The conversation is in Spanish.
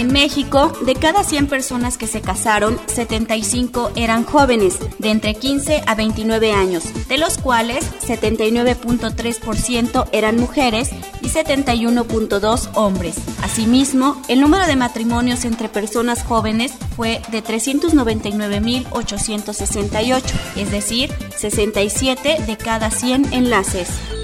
En México, de cada 100 personas que se casaron, 75 eran jóvenes, de entre 15 a 29 años, de los cuales 79.3% eran mujeres y 71.2% hombres. Asimismo, el número de matrimonios entre personas jóvenes fue de 399.868, es decir, 67 de cada 100 enlaces.